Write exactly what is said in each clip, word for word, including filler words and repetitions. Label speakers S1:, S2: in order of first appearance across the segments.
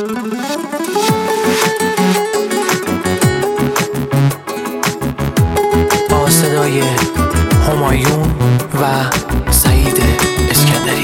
S1: با صدای همایون و سعید اسکندری.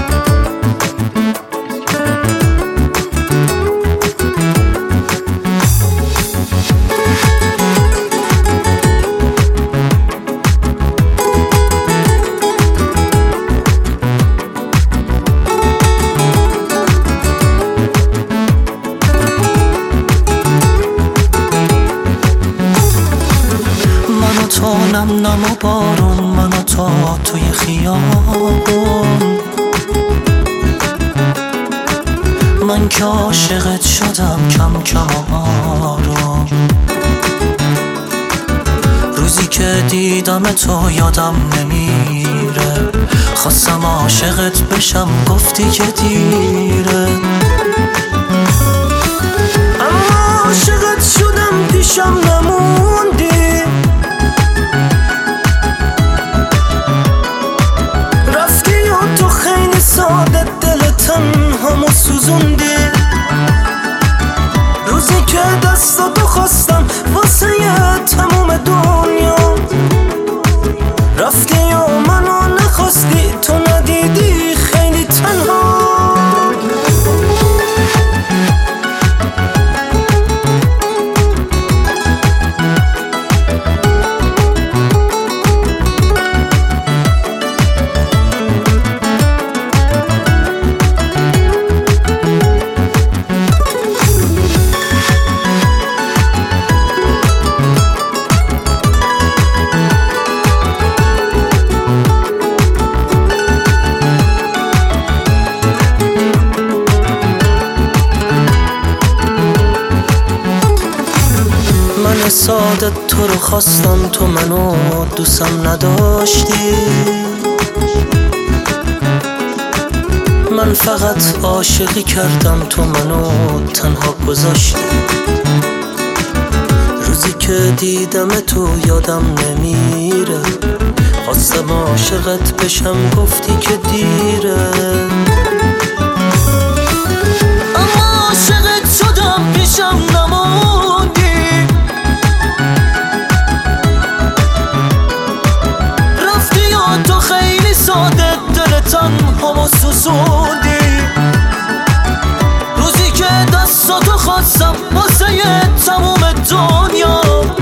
S2: تو نم نم و بارون، من و تو توی خیابون، من که عاشقت شدم کم کم و آروم. روزی که دیدم تو یادم نمیره، خواستم عاشقت بشم گفتی که دیره، اما عاشقت شدم پیشم نموندی. ساده دل تنهامو سوزوندی. روزی که دستاتو خواستم واسه تموم دنیا، رفتی و منو نخواستی، تو ندیدی خیلی تنها. من ساده تو رو خواستم، تو منو دوستم نداشتی. من فقط عاشقی کردم، تو منو تنها گذاشتی. روزی که دیدم تو یادم نمیره، خواستم عاشقت بشم گفتی که دیره، اما عاشقت شدم پیشم نموندی. ساده دل تنهامو سوزوندی. روزی که دستاتو خواستم واسه تموم دنیا،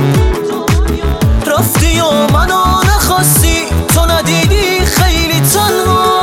S2: رفتی و منو نخواستی، تو ندیدی خیلی تنها.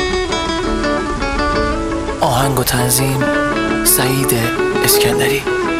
S1: آهنگ و تنظیم سعید اسکندری.